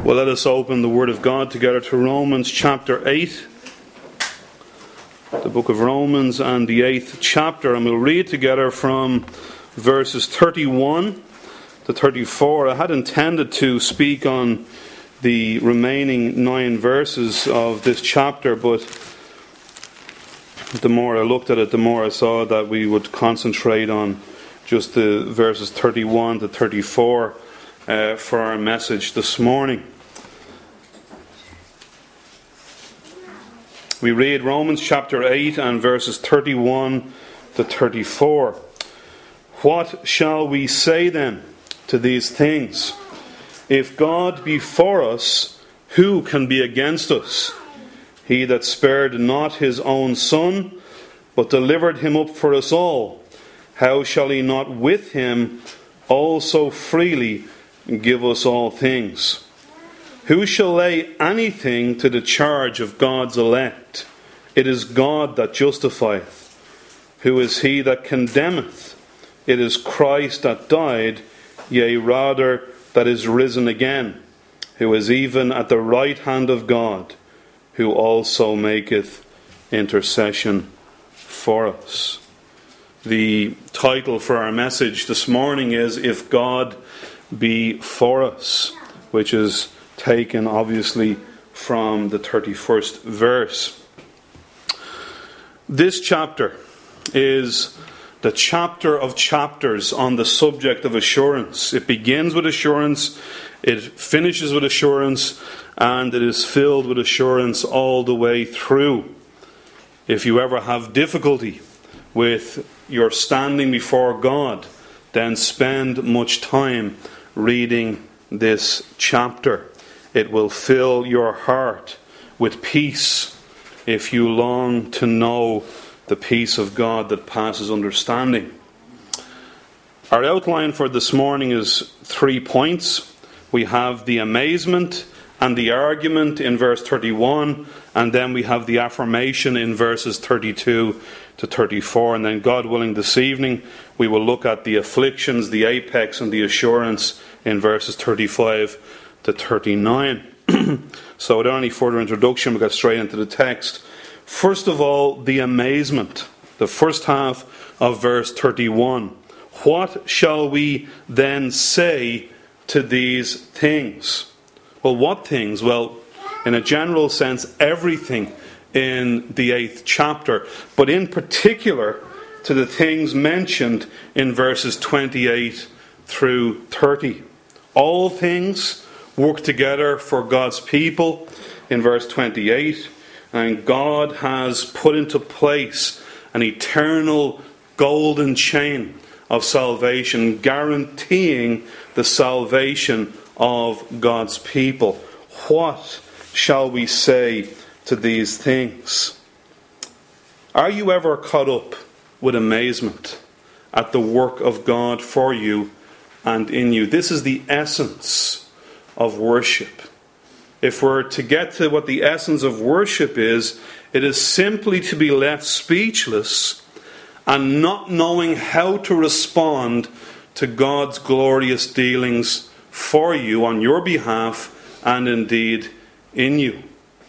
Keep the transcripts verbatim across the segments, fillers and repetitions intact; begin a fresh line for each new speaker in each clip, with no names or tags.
Well, let us open the Word of God together to Romans chapter eight. The book of Romans and the eighth chapter. And we'll read together from verses thirty-one to thirty-four. I had intended to speak on the remaining nine verses of this chapter, but the more I looked at it, the more I saw that we would concentrate on just the verses thirty-one to thirty-four uh, for our message this morning. We read Romans chapter eight and verses thirty-one to thirty-four. What shall we say then to these things? If God be for us, who can be against us? He that spared not his own Son, but delivered him up for us all, how shall he not with him also freely give us all things? Who shall lay anything to the charge of God's elect? It is God that justifieth. Who is he that condemneth? It is Christ that died, yea rather that is risen again, who is even at the right hand of God, who also maketh intercession for us. The title for our message this morning is If God Be For Us, which is taken obviously from the thirty-first verse. This chapter is the chapter of chapters on the subject of assurance. It begins with assurance, it finishes with assurance, and it is filled with assurance all the way through. If you ever have difficulty with your standing before God, then spend much time reading this chapter. It will fill your heart with peace if you long to know the peace of God that passes understanding. Our outline for this morning is three points. We have the amazement and the argument in verse thirty-one, and then we have the affirmation in verses thirty-two to thirty-four, and then God willing this evening we will look at the afflictions, the apex and the assurance in verses thirty-five to thirty-nine. So without any further introduction, we'll get straight into the text. First of all, the amazement. The first half of verse thirty-one. What shall we then say to these things? Well, what things? Well, in a general sense, everything in the eighth chapter, but in particular to the things mentioned in verses twenty-eight through thirty. All things work together for God's people in verse twenty-eight, and God has put into place an eternal golden chain of salvation, guaranteeing the salvation of God's people. What shall we say to these things? Are you ever caught up with amazement at the work of God for you and in you? This is the essence of worship. If we're to get to what the essence of worship is, it is simply to be left speechless and not knowing how to respond to God's glorious dealings for you on your behalf and indeed in you.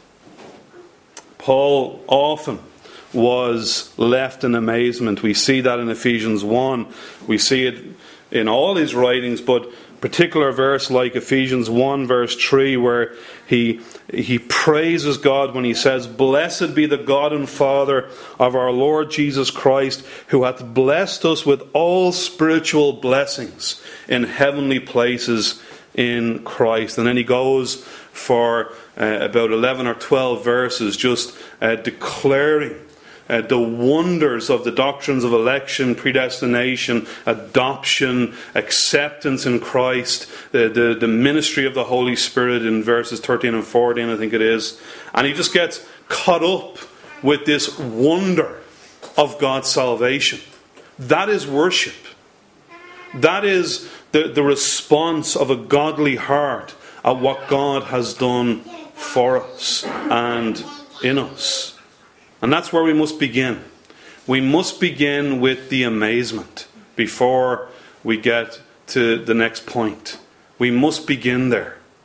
Paul often was left in amazement. We see that in Ephesians one. We see it in all his writings, but particular verse like Ephesians one verse three, where he he praises God when he says, "Blessed be the God and Father of our Lord Jesus Christ, who hath blessed us with all spiritual blessings in heavenly places in Christ." And then he goes for uh, about eleven or twelve verses just uh, declaring Uh, the wonders of the doctrines of election, predestination, adoption, acceptance in Christ, the, the, the ministry of the Holy Spirit in verses thirteen and fourteen, I think it is. And he just gets caught up with this wonder of God's salvation. That is worship. That is the, the response of a godly heart at what God has done for us and in us. And that's where we must begin. We must begin with the amazement before we get to the next point. We must begin there.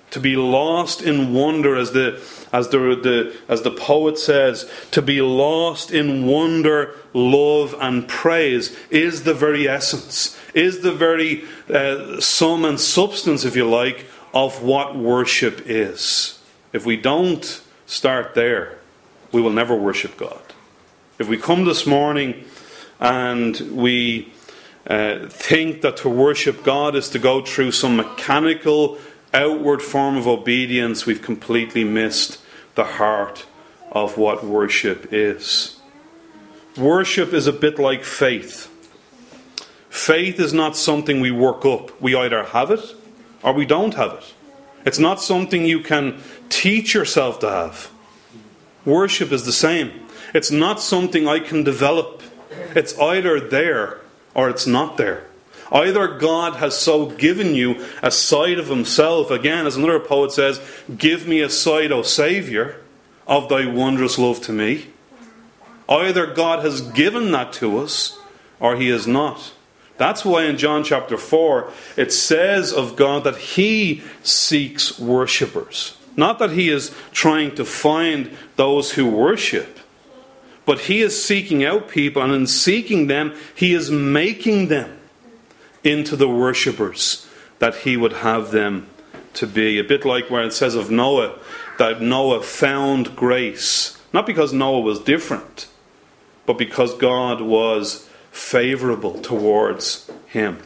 To be lost in wonder, as the as the, the as the poet says, to be lost in wonder, love, and praise is the very essence, is the very uh, sum and substance, if you like, of what worship is. If we don't start there, we will never worship God. If we come this morning and we uh, think that to worship God is to go through some mechanical outward form of obedience, we've completely missed the heart of what worship is. Worship is a bit like faith. Faith is not something we work up. We either have it or we don't have it. It's not something you can teach yourself to have. Worship is the same. It's not something I can develop. It's either there or it's not there. Either God has so given you a side of himself, again, as another poet says, give me a side, O Saviour, of thy wondrous love to me. Either God has given that to us, or he has not. That's why in John chapter four, it says of God that he seeks worshippers. Not that he is trying to find those who worship, but he is seeking out people, and in seeking them, he is making them into the worshippers that he would have them to be. A bit like where it says of Noah, that Noah found grace. Not because Noah was different, but because God was favourable towards him.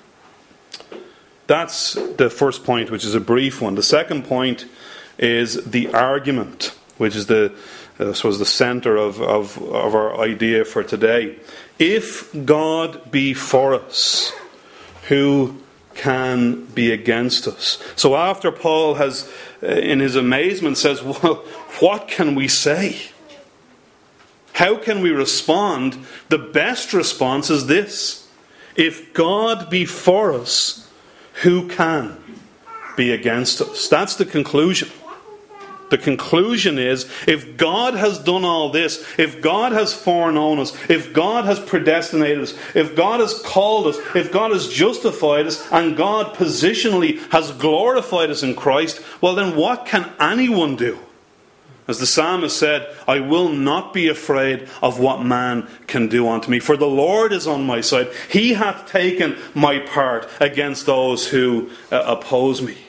That's the first point, which is a brief one. The second point is the argument, which is the, uh, I suppose, the centre of, of, of our idea for today. If God be for us, who can be against us? So after Paul has, in his amazement, says, well, what can we say? How can we respond? The best response is this: if God be for us, who can be against us? That's the conclusion. The conclusion is, if God has done all this, if God has foreknown us, if God has predestinated us, if God has called us, if God has justified us, and God positionally has glorified us in Christ, well then what can anyone do? As the psalmist said, I will not be afraid of what man can do unto me, for the Lord is on my side. He hath taken my part against those who uh, oppose me.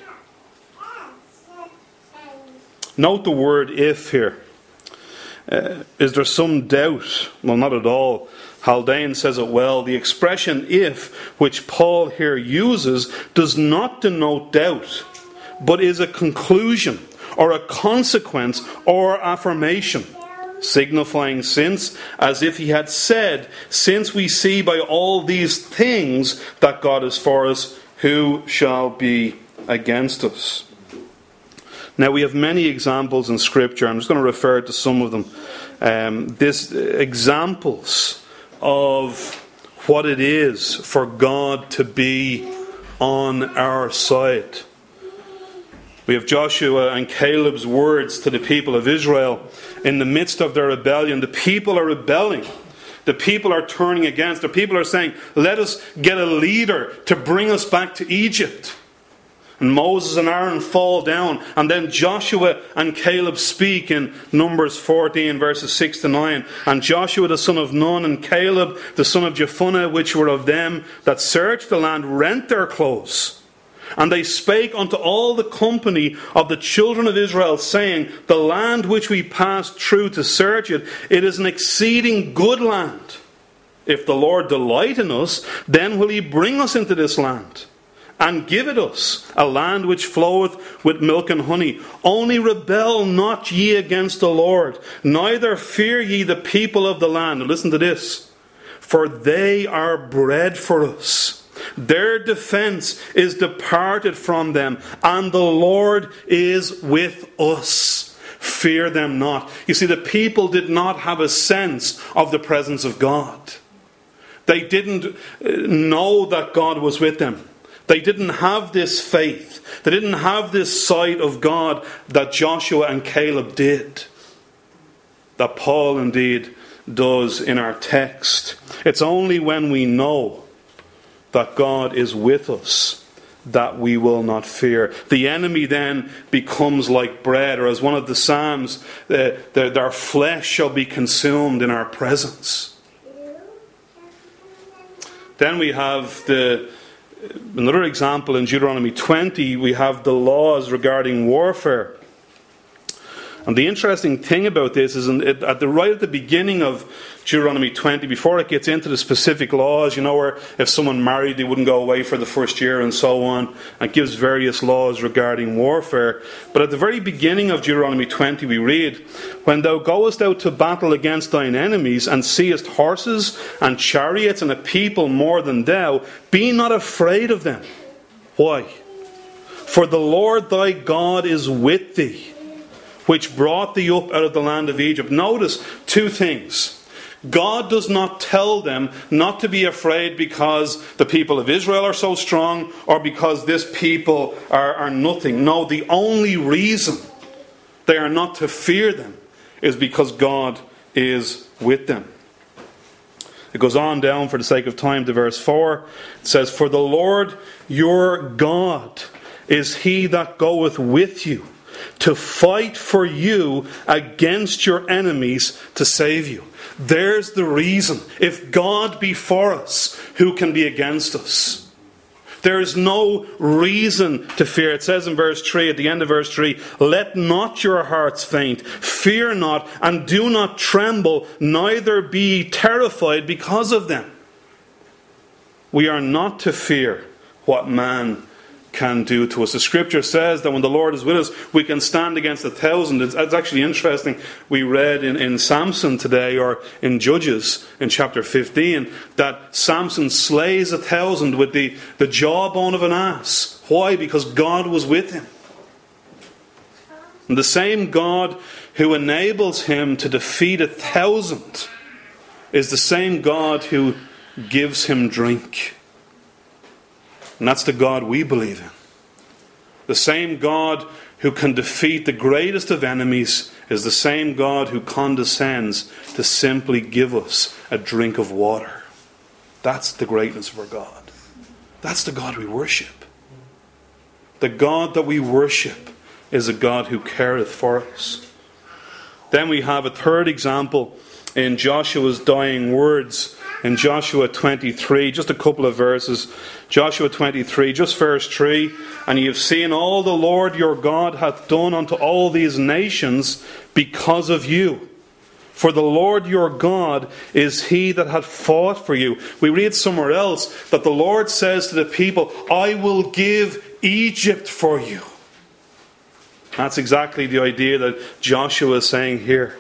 Note the word if here. Uh, is there some doubt? Well, not at all. Haldane says it well. The expression if, which Paul here uses, does not denote doubt, but is a conclusion or a consequence or affirmation, signifying since, as if he had said, since we see by all these things that God is for us, who shall be against us? Now, we have many examples in Scripture. I'm just going to refer to some of them. Um, this examples of what it is for God to be on our side. We have Joshua and Caleb's words to the people of Israel in the midst of their rebellion. The people are rebelling. The people are turning against. The people are saying, let us get a leader to bring us back to Egypt. And Moses and Aaron fall down. And then Joshua and Caleb speak in Numbers fourteen, verses six to nine. And Joshua the son of Nun and Caleb the son of Jephunneh, which were of them that searched the land, rent their clothes. And they spake unto all the company of the children of Israel, saying, the land which we passed through to search it, it is an exceeding good land. If the Lord delight in us, then will he bring us into this land, and give it us, a land which floweth with milk and honey. Only rebel not ye against the Lord, neither fear ye the people of the land. And listen to this: for they are bread for us. Their defense is departed from them, and the Lord is with us. Fear them not. You see, the people did not have a sense of the presence of God. They didn't know that God was with them. They didn't have this faith. They didn't have this sight of God that Joshua and Caleb did, that Paul indeed does in our text. It's only when we know that God is with us, that we will not fear. The enemy then becomes like bread, or as one of the Psalms, uh, their, their flesh shall be consumed in our presence. Then we have the another example in Deuteronomy twenty. We have the laws regarding warfare. And the interesting thing about this is in, it, at the right at the beginning of Deuteronomy twenty, before it gets into the specific laws, you know, where if someone married, they wouldn't go away for the first year and so on. It gives various laws regarding warfare. But at the very beginning of Deuteronomy twenty, we read, "When thou goest out to battle against thine enemies, and seest horses and chariots and a people more than thou, be not afraid of them." Why? "For the Lord thy God is with thee, which brought thee up out of the land of Egypt." Notice two things. God does not tell them not to be afraid because the people of Israel are so strong, or because this people are, are nothing. No, the only reason they are not to fear them is because God is with them. It goes on down for the sake of time to verse four. It says, "For the Lord your God is he that goeth with you, to fight for you against your enemies, to save you." There's the reason. If God be for us, who can be against us? There is no reason to fear. It says in verse three, at the end of verse three, "Let not your hearts faint, fear not, and do not tremble, neither be terrified because of them." We are not to fear what man can do to us. The scripture says that when the Lord is with us, we can stand against a thousand. It's, it's actually interesting. We read in, in Samson today, or in Judges in chapter fifteen, that Samson slays a thousand with the, the jawbone of an ass. Why? Because God was with him. And the same God who enables him to defeat a thousand is the same God who gives him drink. And that's the God we believe in. The same God who can defeat the greatest of enemies is the same God who condescends to simply give us a drink of water. That's the greatness of our God. That's the God we worship. The God that we worship is a God who careth for us. Then we have a third example in Joshua's dying words. In Joshua twenty-three, just a couple of verses. Joshua twenty-three, just verse three. "And ye have seen all the Lord your God hath done unto all these nations because of you. For the Lord your God is he that hath fought for you." We read somewhere else that the Lord says to the people, "I will give Egypt for you." That's exactly the idea that Joshua is saying here.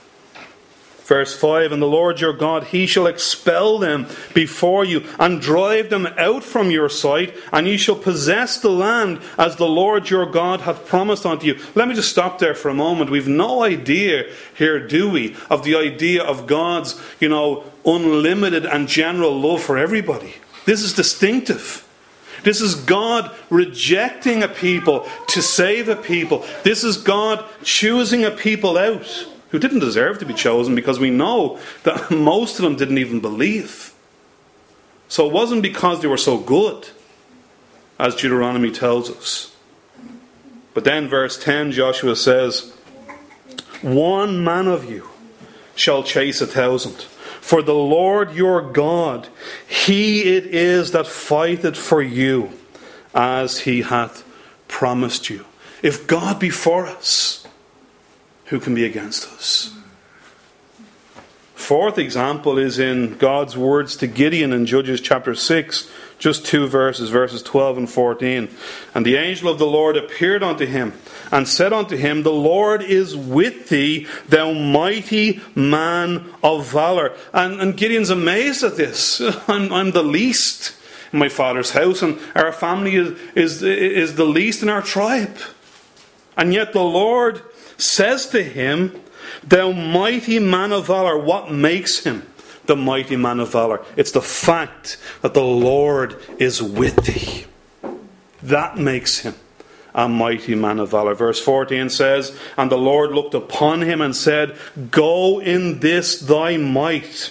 Verse five, "And the Lord your God, he shall expel them before you, and drive them out from your sight, and ye shall possess the land as the Lord your God hath promised unto you." Let me just stop there for a moment. We've no idea here, do we, of the idea of God's, you know, unlimited and general love for everybody. This is distinctive. This is God rejecting a people to save a people. This is God choosing a people out who didn't deserve to be chosen, because we know that most of them didn't even believe. So it wasn't because they were so good, as Deuteronomy tells us. But then verse ten, Joshua says, "One man of you shall chase a thousand. For the Lord your God, he it is that fighteth for you, as he hath promised you." If God be for us, who can be against us? Fourth example is in God's words to Gideon in Judges chapter six, just two verses, verses twelve and fourteen. "And the angel of the Lord appeared unto him, and said unto him, The Lord is with thee, thou mighty man of valor." And, and Gideon's amazed at this. I'm, I'm the least in my father's house, and our family is, is, is the least in our tribe. And yet the Lord says to him, "Thou mighty man of valor." What makes him the mighty man of valor? It's the fact that the Lord is with thee. That makes him a mighty man of valor. Verse fourteen says, "And the Lord looked upon him and said, Go in this thy might,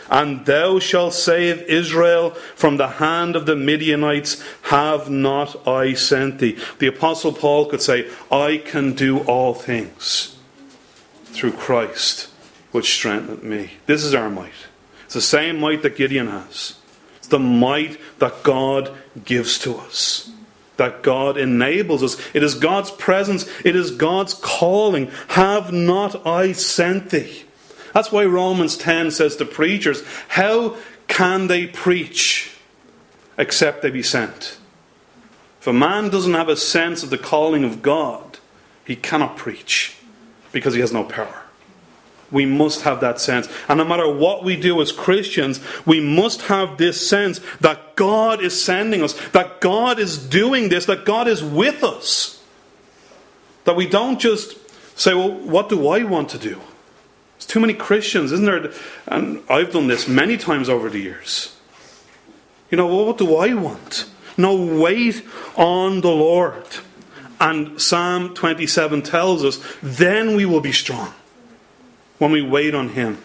and thou shalt save Israel from the hand of the Midianites. Have not I sent thee? The Apostle Paul could say, I can do all things through Christ, which strengtheneth me. This is our might. It's the same might that Gideon has. It's the might that God gives to us, that God enables us. It is God's presence. It is God's calling. Have not I sent thee? That's why Romans ten says to preachers, how can they preach except they be sent? If a man doesn't have a sense of the calling of God, he cannot preach because he has no power. We must have that sense. And no matter what we do as Christians, we must have this sense that God is sending us, that God is doing this, that God is with us. That we don't just say, well, what do I want to do? There's too many Christians, isn't there? And I've done this many times over the years. You know, well, what do I want? No, wait on the Lord. And Psalm twenty-seven tells us, then we will be strong. When we wait on Him.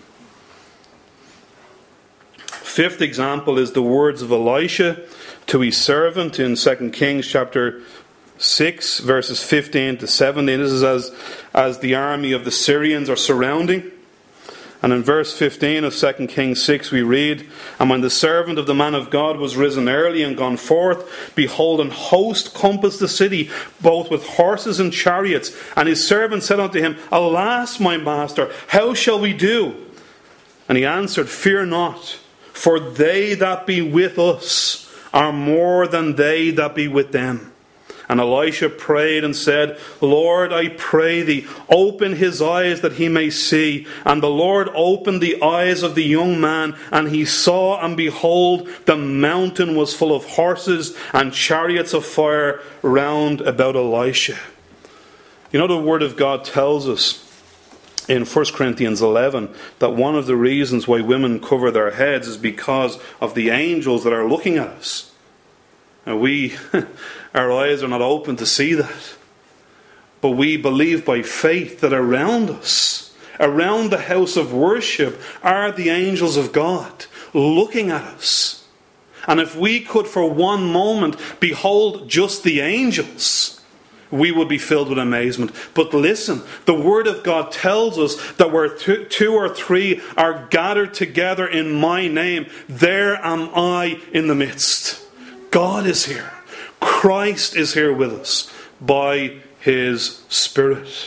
Fifth example is the words of Elisha to his servant in Second Kings chapter six, verses fifteen to seventeen. This is as, as the army of the Syrians are surrounding. And in verse fifteen of Second Kings six we read, and when the servant of the man of God was risen early and gone forth, behold, an host compassed the city, both with horses and chariots. And his servant said unto him, Alas, my master, how shall we do? And he answered, Fear not, for they that be with us are more than they that be with them. And Elisha prayed and said, Lord, I pray thee, open his eyes that he may see. And the Lord opened the eyes of the young man, and he saw, and behold, the mountain was full of horses and chariots of fire round about Elisha. You know, the Word of God tells us in First Corinthians eleven that one of the reasons why women cover their heads is because of the angels that are looking at us. And we, our eyes are not open to see that. But we believe by faith that around us, around the house of worship, are the angels of God looking at us. And if we could for one moment behold just the angels, we would be filled with amazement. But listen, the Word of God tells us that where two, two or three are gathered together in my name, there am I in the midst. God is here. Christ is here with us by His Spirit.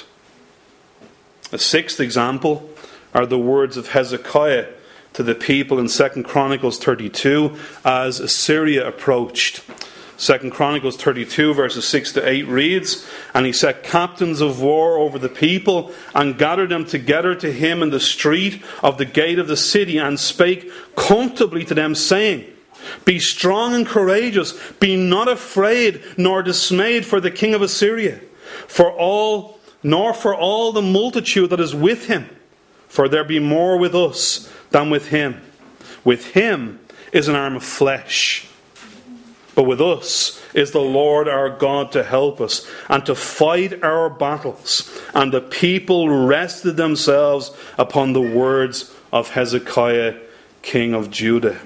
A sixth example are the words of Hezekiah to the people in Second Chronicles thirty-two as Assyria approached. Second Chronicles thirty-two verses six to eight reads, And he set captains of war over the people, and gathered them together to him in the street of the gate of the city, and spake comfortably to them, saying, Be strong and courageous, be not afraid nor dismayed for the king of Assyria, for all nor for all the multitude that is with him, for there be more with us than with him. With him is an arm of flesh, but with us is the Lord our God to help us and to fight our battles. And the people rested themselves upon the words of Hezekiah, king of Judah.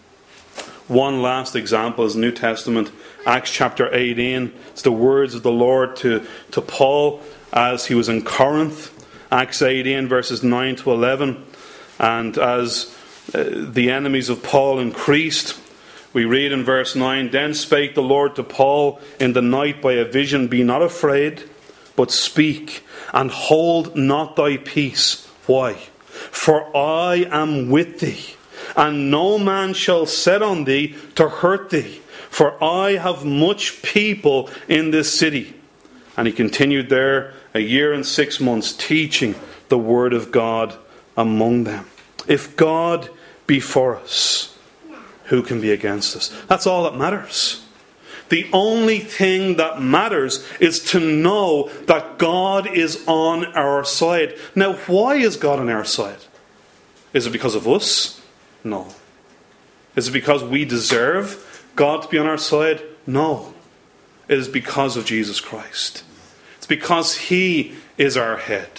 One last example is New Testament, Acts chapter eighteen. It's the words of the Lord to, to Paul as he was in Corinth. Acts eighteen verses nine to eleven. And as uh, the enemies of Paul increased, we read in verse nine, Then spake the Lord to Paul in the night by a vision, Be not afraid, but speak, and hold not thy peace. Why? For I am with thee, and no man shall set on thee to hurt thee, for I have much people in this city. And he continued there a year and six months, teaching the word of God among them. If God be for us, who can be against us? That's all that matters. The only thing that matters is to know that God is on our side. Now, why is God on our side? Is it because of us? No. Is it because we deserve God to be on our side? No. It is because of Jesus Christ. It's because He is our head.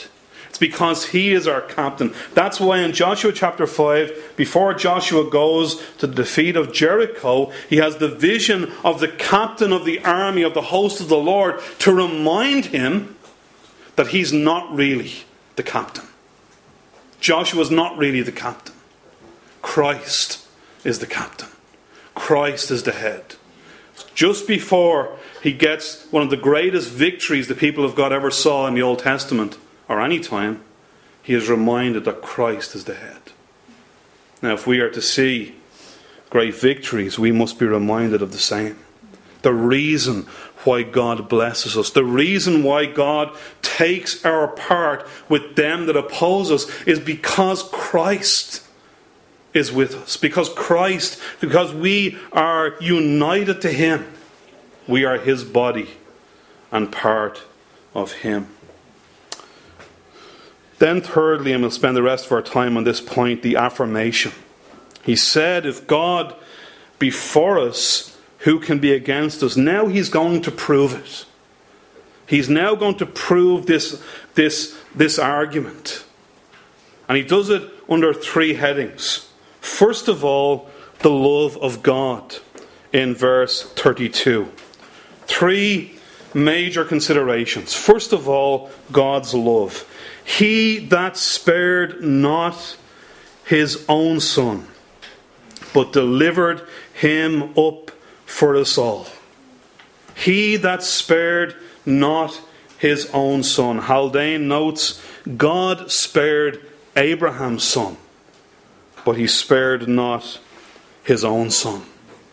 It's because he is our captain. That's why in Joshua chapter five, before Joshua goes to the defeat of Jericho, he has the vision of the captain of the army, of the host of the Lord, to remind him that he's not really the captain. Joshua is not really the captain. Christ is the captain. Christ is the head. Just before he gets one of the greatest victories the people of God ever saw in the Old Testament, or any time, he is reminded that Christ is the head. Now, if we are to see great victories, we must be reminded of the same. The reason why God blesses us, the reason why God takes our part with them that oppose us, is because Christ is with us. Because Christ, because we are united to him. We are his body and part of him. Then thirdly, and we'll spend the rest of our time on this point, the affirmation. He said, if God be for us, who can be against us? Now he's going to prove it. He's now going to prove this, this, this argument. And he does it under three headings. First of all, the love of God in verse thirty-two. Three major considerations. First of all, God's love. He that spared not his own son, but delivered him up for us all. He that spared not his own son. Haldane notes, God spared Abraham's son, but he spared not his own son,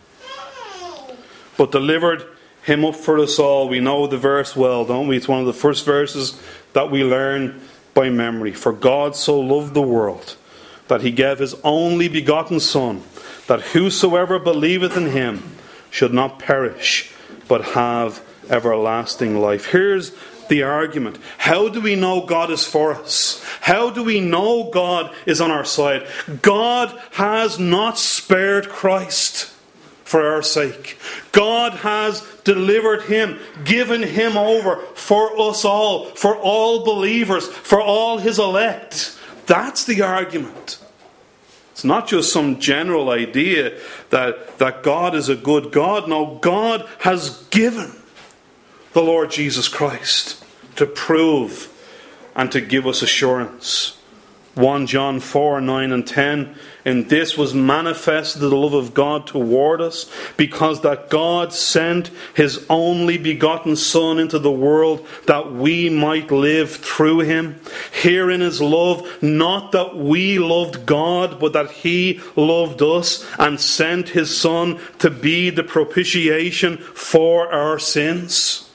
but delivered him up for us all. We know the verse well, don't we? It's one of the first verses that we learn by memory. For God so loved the world that he gave his only begotten Son, that whosoever believeth in him should not perish, but have everlasting life. Here's the argument. How do we know God is for us? How do we know God is on our side? God has not spared Christ for our sake. God has delivered him, given him over for us all, for all believers, for all his elect. That's the argument. It's not just some general idea that, that God is a good God. No, God has given the Lord Jesus Christ to prove and to give us assurance. First John four, nine and ten. In this was manifested the love of God toward us, because that God sent his only begotten Son into the world that we might live through him. Herein is love, not that we loved God, but that he loved us and sent his Son to be the propitiation for our sins.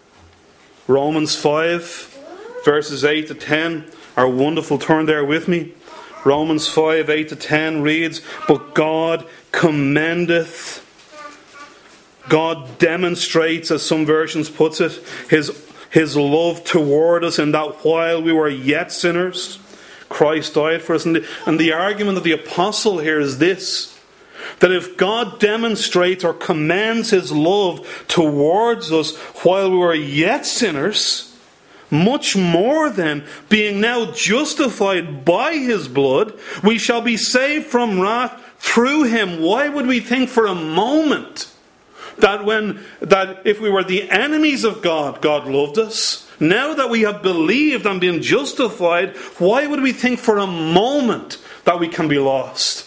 Romans five, verses eight to ten. Our wonderful, turn there with me. Romans five, eight to ten reads, but God commendeth, God demonstrates, as some versions puts it, his, his love toward us, in that while we were yet sinners, Christ died for us. And the, and the argument of the apostle here is this, that if God demonstrates or commends his love towards us while we were yet sinners, much more than, being now justified by his blood, we shall be saved from wrath through him. Why would we think for a moment that when that if we were the enemies of God, God loved us? Now that we have believed and been justified, why would we think for a moment that we can be lost?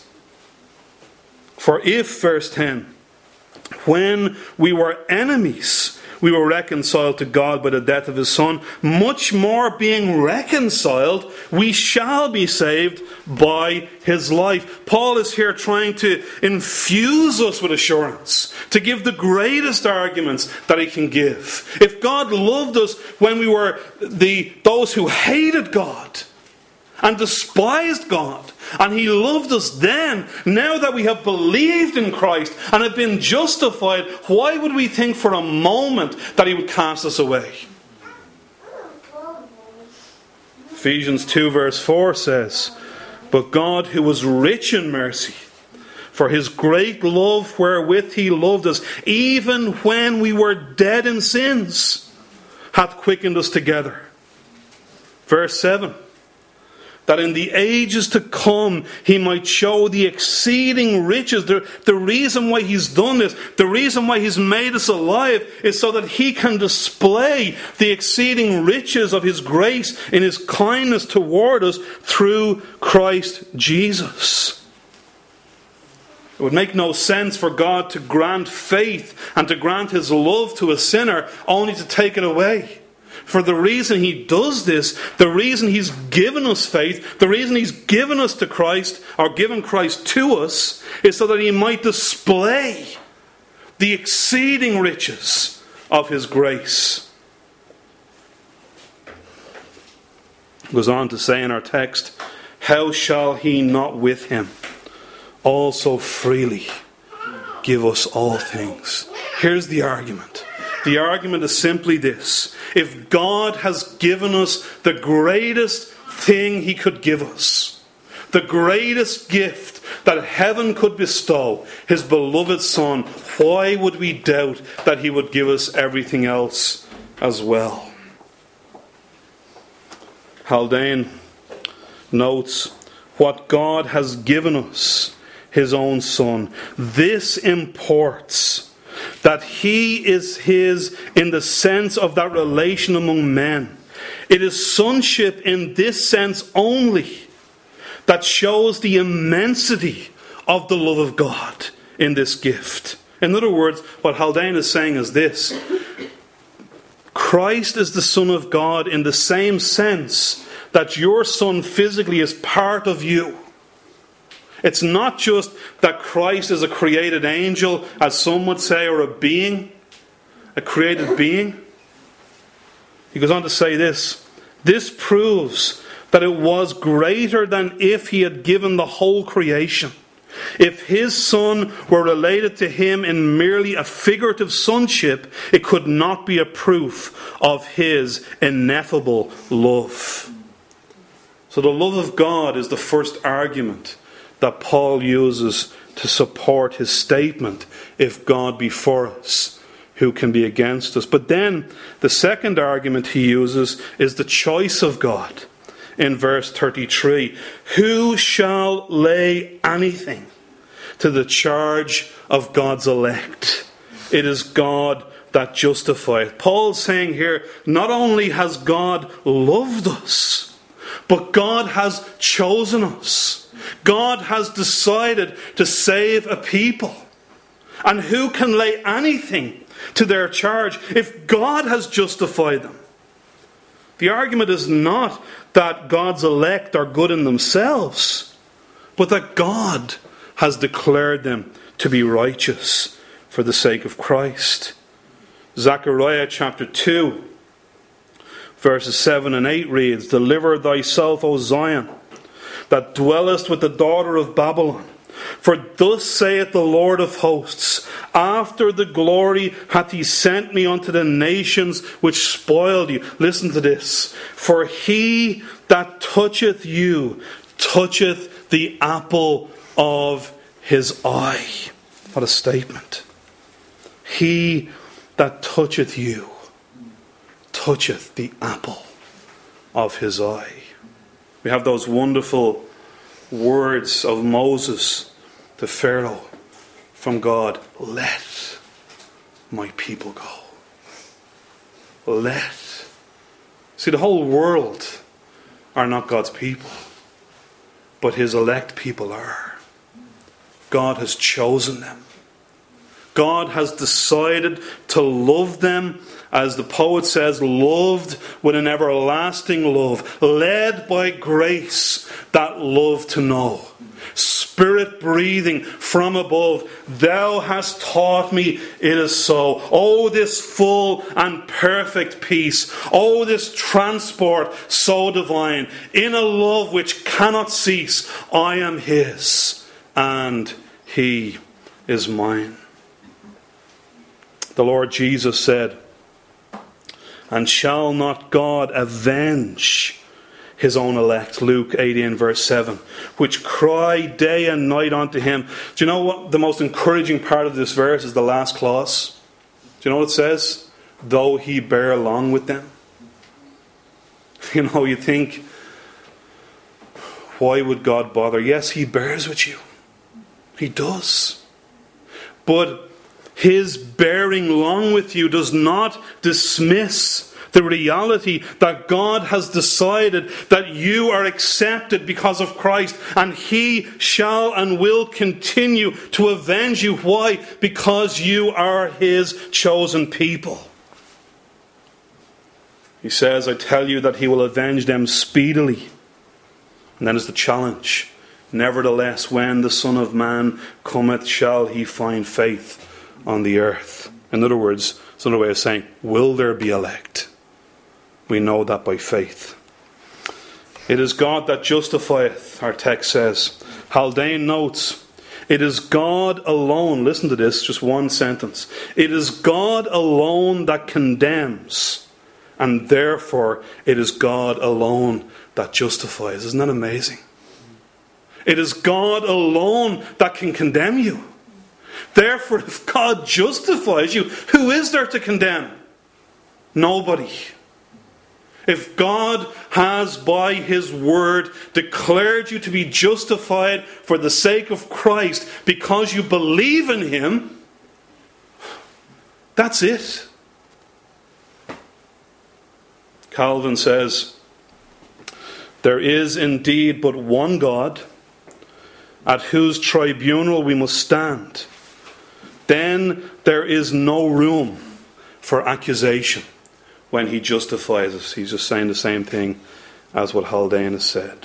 For if, verse ten, when we were enemies, we were reconciled to God by the death of his Son, much more being reconciled, we shall be saved by his life. Paul is here trying to infuse us with assurance, to give the greatest arguments that he can give. If God loved us when we were the those who hated God and despised God, and he loved us then, now that we have believed in Christ and have been justified, why would we think for a moment that he would cast us away? Ephesians two verse four says, but God, who was rich in mercy, for his great love wherewith he loved us, even when we were dead in sins, hath quickened us together. Verse seven. That in the ages to come he might show the exceeding riches. The, the reason why he's done this, the reason why he's made us alive, is so that he can display the exceeding riches of his grace in his kindness toward us through Christ Jesus. It would make no sense for God to grant faith and to grant his love to a sinner only to take it away. For the reason he does this, the reason he's given us faith, the reason he's given us to Christ, or given Christ to us, is so that he might display the exceeding riches of his grace. It goes on to say in our text, how shall he not with him also freely give us all things? Here's the argument. The argument is simply this. If God has given us the greatest thing he could give us, the greatest gift that heaven could bestow, his beloved Son, why would we doubt that he would give us everything else as well? Haldane notes, what God has given us, his own Son, this imports that he is his in the sense of that relation among men. It is sonship in this sense only that shows the immensity of the love of God in this gift. In other words, what Haldane is saying is this. Christ is the Son of God in the same sense that your Son physically is part of you. It's not just that Christ is a created angel, as some would say, or a being, a created being. He goes on to say this. This proves that it was greater than if he had given the whole creation. If his Son were related to him in merely a figurative sonship, it could not be a proof of his ineffable love. So the love of God is the first argument that Paul uses to support his statement, if God be for us, who can be against us? But then the second argument he uses is the choice of God. In verse thirty-three, who shall lay anything to the charge of God's elect? It is God that justifieth. Paul's saying here, not only has God loved us, but God has chosen us. God has decided to save a people. And who can lay anything to their charge if God has justified them? The argument is not that God's elect are good in themselves, but that God has declared them to be righteous for the sake of Christ. Zechariah chapter two, verses seven and eight reads, deliver thyself, O Zion, that dwellest with the daughter of Babylon. For thus saith the Lord of hosts, after the glory hath he sent me unto the nations which spoiled you. Listen to this. For he that toucheth you toucheth the apple of his eye. What a statement. He that toucheth you toucheth the apple of his eye. We have those wonderful words of Moses to Pharaoh from God. Let my people go. Let. See, the whole world are not God's people, but his elect people are. God has chosen them. God has decided to love them, as the poet says, loved with an everlasting love, led by grace that love to know. Spirit breathing from above, thou hast taught me it is so. Oh, this full and perfect peace. Oh, this transport so divine. In a love which cannot cease, I am his and he is mine. The Lord Jesus said, and shall not God avenge his own elect? Luke eighteen verse seven, which cry day and night unto him. Do you know what the most encouraging part of this verse is? The last clause. Do you know what it says? Though he bear along with them. You know, you think, why would God bother? Yes, He bears with you. He does. But His bearing long with you does not dismiss the reality that God has decided that you are accepted because of Christ, and He shall and will continue to avenge you. Why? Because you are His chosen people. He says, I tell you that He will avenge them speedily. And then is the challenge. Nevertheless, when the Son of Man cometh, shall He find faith on the earth? In other words, it's another way of saying, will there be elect? We know that by faith. It is God that justifieth, our text says. Haldane notes, it is God alone, listen to this, just one sentence. It is God alone that condemns, and therefore it is God alone that justifies. Isn't that amazing? It is God alone that can condemn you. Therefore, if God justifies you, who is there to condemn? Nobody. If God has by His word declared you to be justified for the sake of Christ because you believe in Him, that's it. Calvin says, there is indeed but one God at whose tribunal we must stand. Then there is no room for accusation. When He justifies us, He's just saying the same thing as what Haldane has said.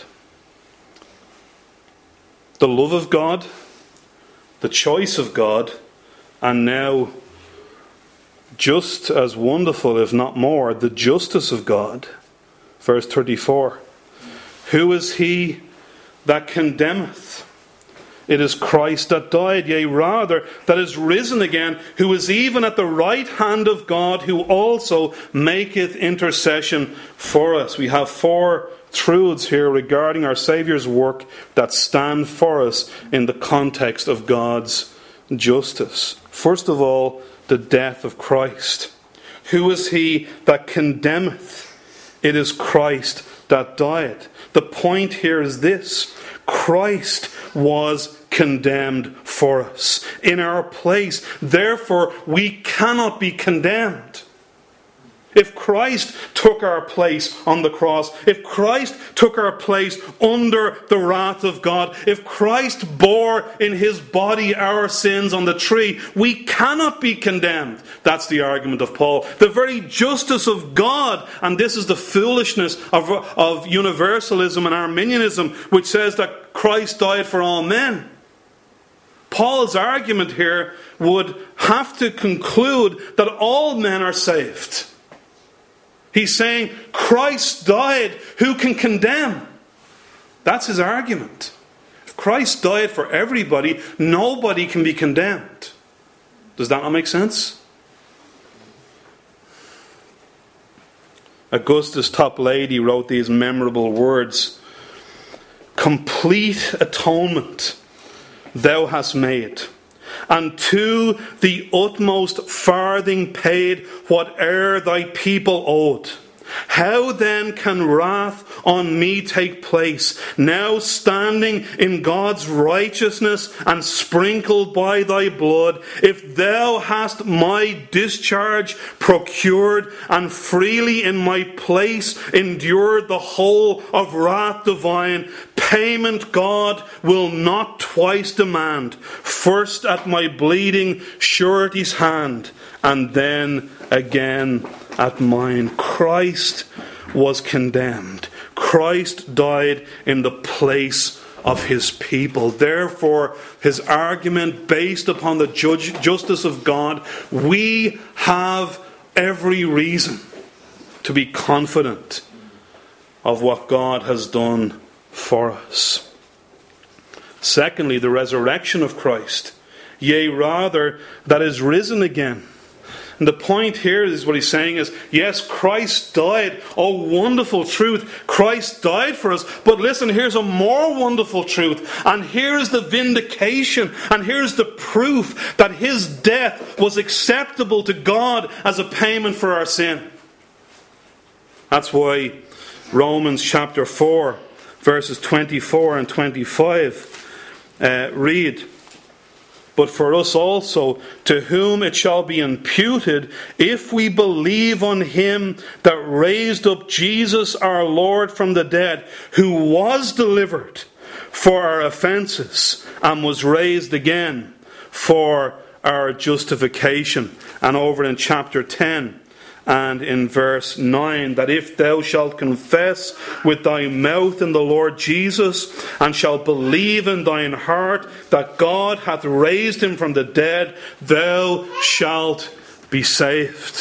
The love of God, the choice of God, and now, just as wonderful, if not more, the justice of God. Verse thirty-four. Who is he that condemneth? It is Christ that died, yea, rather, that is risen again, who is even at the right hand of God, who also maketh intercession for us. We have four truths here regarding our Saviour's work that stand for us in the context of God's justice. First of all, the death of Christ. Who is he that condemneth? It is Christ that died. The point here is this: Christ was condemned for us in our place. Therefore, we cannot be condemned. If Christ took our place on the cross, if Christ took our place under the wrath of God, if Christ bore in His body our sins on the tree, we cannot be condemned. That's the argument of Paul. The very justice of God, and this is the foolishness of, of universalism and Arminianism, which says that Christ died for all men. Paul's argument here would have to conclude that all men are saved. He's saying, Christ died, who can condemn? That's his argument. If Christ died for everybody, nobody can be condemned. Does that not make sense? Augustus Toplady wrote these memorable words: complete atonement thou hast made, and to the utmost farthing paid whate'er thy people owed. How then can wrath on me take place, now standing in God's righteousness and sprinkled by thy blood, if thou hast my discharge procured and freely in my place endured the whole of wrath divine? Payment God will not twice demand, first at my bleeding surety's hand, and then again at mine. Christ was condemned. Christ died in the place of His people. Therefore, his argument based upon the judge, justice of God, we have every reason to be confident of what God has done for us. Secondly, the resurrection of Christ. Yea, rather, that is risen again. And the point here is what he's saying is, yes, Christ died. Oh, wonderful truth. Christ died for us. But listen, here's a more wonderful truth. And here's the vindication. And here's the proof that His death was acceptable to God as a payment for our sin. That's why Romans chapter four, verses twenty-four and twenty-five uh, read, "But for us also, to whom it shall be imputed, if we believe on him that raised up Jesus our Lord from the dead, who was delivered for our offences, and was raised again for our justification." And over in chapter ten and in verse nine, "That if thou shalt confess with thy mouth in the Lord Jesus, and shalt believe in thine heart that God hath raised him from the dead, thou shalt be saved."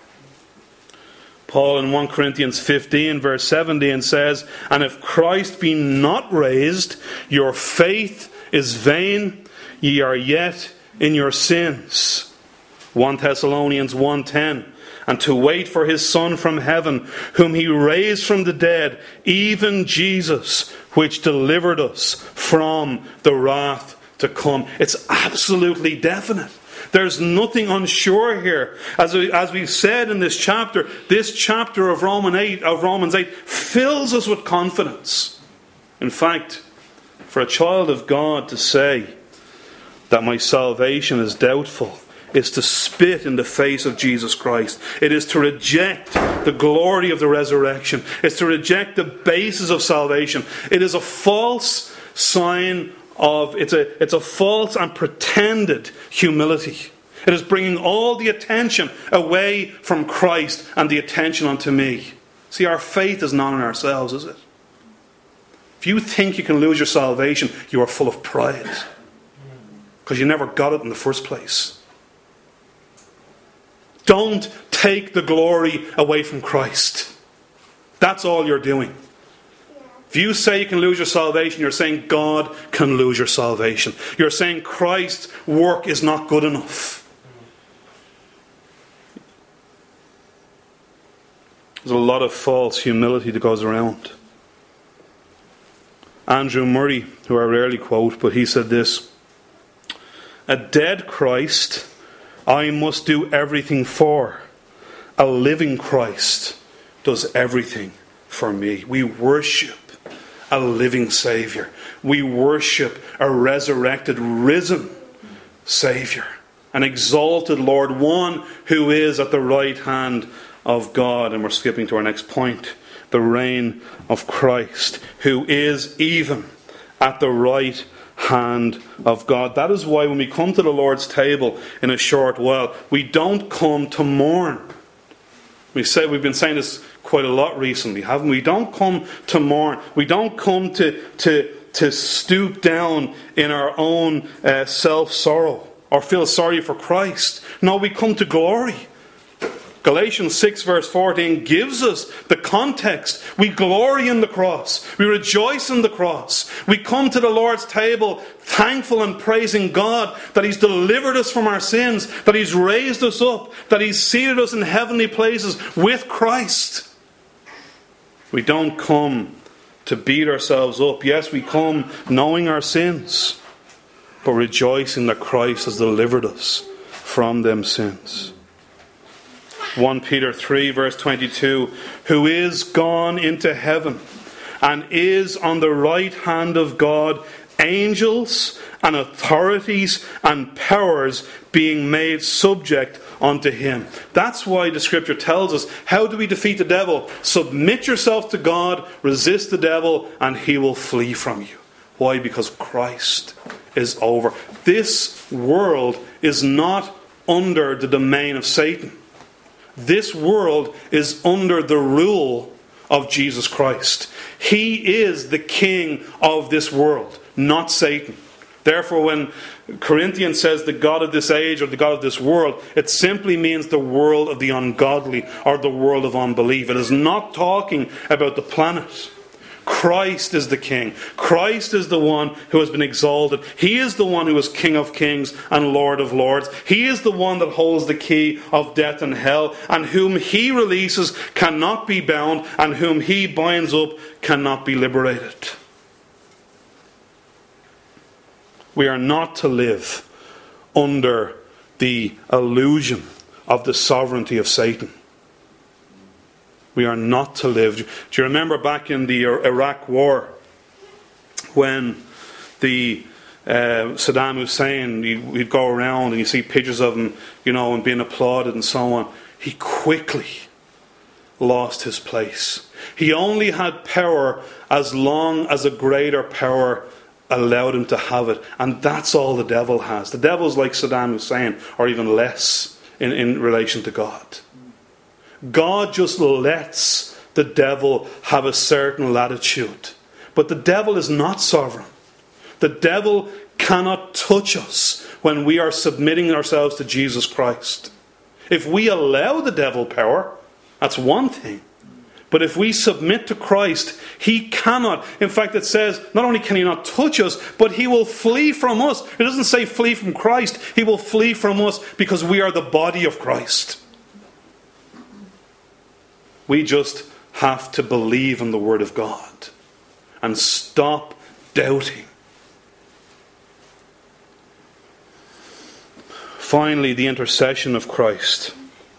Paul in First Corinthians fifteen verse seventeen says, "And if Christ be not raised, your faith is vain, ye are yet in your sins." First Thessalonians one ten, "And to wait for his Son from heaven, whom he raised from the dead, even Jesus, which delivered us from the wrath to come." It's absolutely definite. There's nothing unsure here. As, we, as we've said in this chapter, this chapter of Romans eight, of Romans eight fills us with confidence. In fact, for a child of God to say that my salvation is doubtful is to spit in the face of Jesus Christ. It is to reject the glory of the resurrection. It's to reject the basis of salvation. It is a false sign of, it's a, it's a false and pretended humility. It is bringing all the attention away from Christ and the attention onto me. See, our faith is not in ourselves, is it? If you think you can lose your salvation, you are full of pride. Because you never got it in the first place. Don't take the glory away from Christ. That's all you're doing. If you say you can lose your salvation, you're saying God can lose your salvation. You're saying Christ's work is not good enough. There's a lot of false humility that goes around. Andrew Murray, who I rarely quote, but he said this: "A dead Christ I must do everything for. A living Christ does everything for me." We worship a living Saviour. We worship a resurrected, risen Saviour. An exalted Lord, one who is at the right hand of God. And we're skipping to our next point. The reign of Christ, who is even at the right hand of God. That is why when we come to the Lord's table in a short while, we don't come to mourn. We say, we've been saying this quite a lot recently, haven't we? We don't come to mourn. We don't come to, to, to stoop down in our own uh, self-sorrow or feel sorry for Christ. No, we come to glory. Galatians six verse fourteen gives us the context. We glory in the cross. We rejoice in the cross. We come to the Lord's table thankful and praising God that He's delivered us from our sins, that He's raised us up, that He's seated us in heavenly places with Christ. We don't come to beat ourselves up. Yes, we come knowing our sins, but rejoicing that Christ has delivered us from them sins. First Peter three verse twenty-two, "Who is gone into heaven and is on the right hand of God, angels and authorities and powers being made subject unto him." That's why the scripture tells us, how do we defeat the devil? Submit yourself to God, resist the devil, and he will flee from you. Why? Because Christ is over. This world is not under the domain of Satan. This world is under the rule of Jesus Christ. He is the king of this world, not Satan. Therefore, when Corinthians says the God of this age or the God of this world, it simply means the world of the ungodly or the world of unbelief. It is not talking about the planet. Christ is the king. Christ is the one who has been exalted. He is the one who is King of kings and Lord of lords. He is the one that holds the key of death and hell, and whom He releases cannot be bound, and whom He binds up cannot be liberated. We are not to live under the illusion of the sovereignty of Satan. We are not to live. Do you remember back in the Iraq War when the uh, Saddam Hussein, he'd go around and you see pictures of him, you know, and being applauded and so on. He quickly lost his place. He only had power as long as a greater power allowed him to have it. And that's all the devil has. The devil's like Saddam Hussein, or even less in, in relation to God. God just lets the devil have a certain latitude. But the devil is not sovereign. The devil cannot touch us when we are submitting ourselves to Jesus Christ. If we allow the devil power, that's one thing. But if we submit to Christ, he cannot. In fact, it says, not only can he not touch us, but he will flee from us. It doesn't say flee from Christ. He will flee from us because we are the body of Christ. We just have to believe in the Word of God and stop doubting. Finally, the intercession of Christ,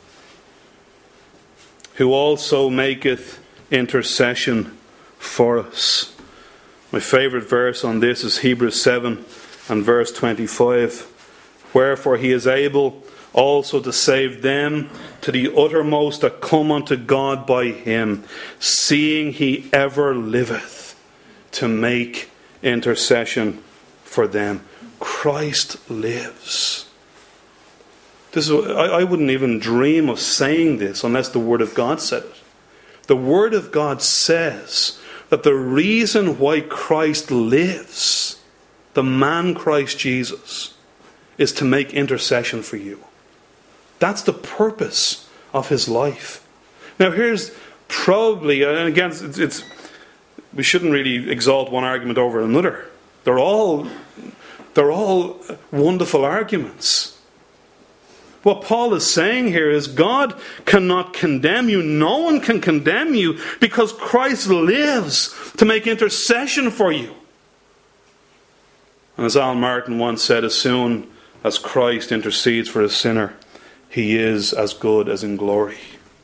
who also maketh intercession for us. My favourite verse on this is Hebrews seven and verse twenty-five. Wherefore he is able also to save them to the uttermost that come unto God by him, seeing he ever liveth to make intercession for them. Christ lives. This is, I, I wouldn't even dream of saying this unless the Word of God said it. The Word of God says that the reason why Christ lives, the man Christ Jesus, is to make intercession for you. That's the purpose of his life. Now here's probably, and again, it's, it's we shouldn't really exalt one argument over another. They're all, they're all wonderful arguments. What Paul is saying here is God cannot condemn you. No one can condemn you because Christ lives to make intercession for you. And as Al Martin once said, as soon as Christ intercedes for a sinner, he is as good as in glory.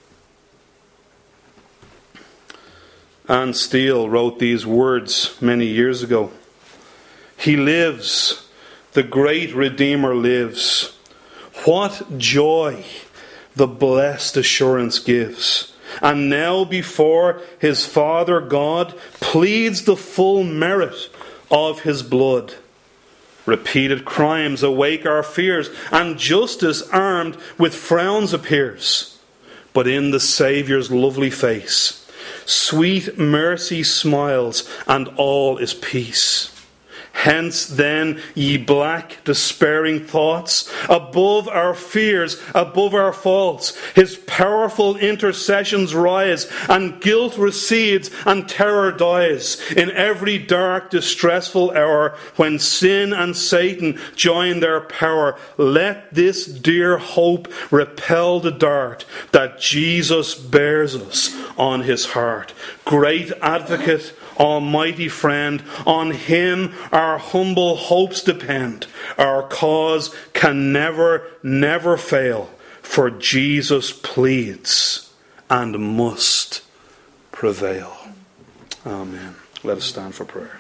Anne Steele wrote these words many years ago. He lives, the great Redeemer lives. What joy the blessed assurance gives. And now before his Father God pleads the full merit of his blood. Repeated crimes awake our fears, and justice armed with frowns appears. But in the Saviour's lovely face, sweet mercy smiles, and all is peace. Hence then, ye black, despairing thoughts, above our fears, above our faults, his powerful intercessions rise, and guilt recedes, and terror dies. In every dark, distressful hour, when sin and Satan join their power, let this dear hope repel the dart that Jesus bears us on his heart. Great advocate, almighty friend, on him our humble hopes depend. Our cause can never, never fail, for Jesus pleads and must prevail. Amen. Let us stand for prayer.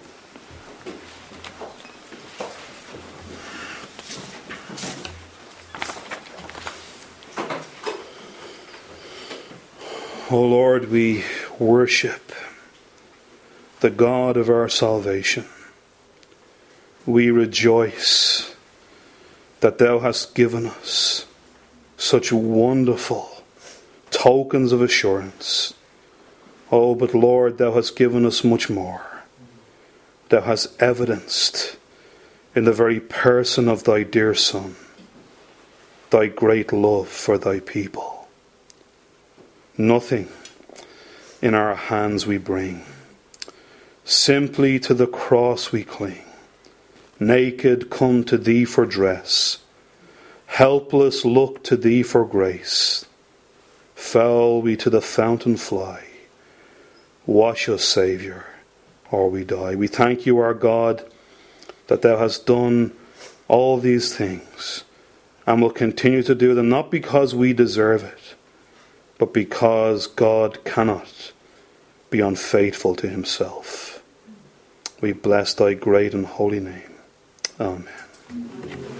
O Lord, we worship the God of our salvation. We rejoice that thou hast given us such wonderful tokens of assurance. Oh, but Lord, thou hast given us much more. Thou hast evidenced in the very person of thy dear Son thy great love for thy people. Nothing in our hands we bring. Simply to the cross we cling. Naked come to thee for dress. Helpless look to thee for grace. Foul we to the fountain fly. Wash us, Saviour, or we die. We thank you, our God, that thou hast done all these things and will continue to do them, not because we deserve it, but because God cannot be unfaithful to himself. We bless thy great and holy name. Amen.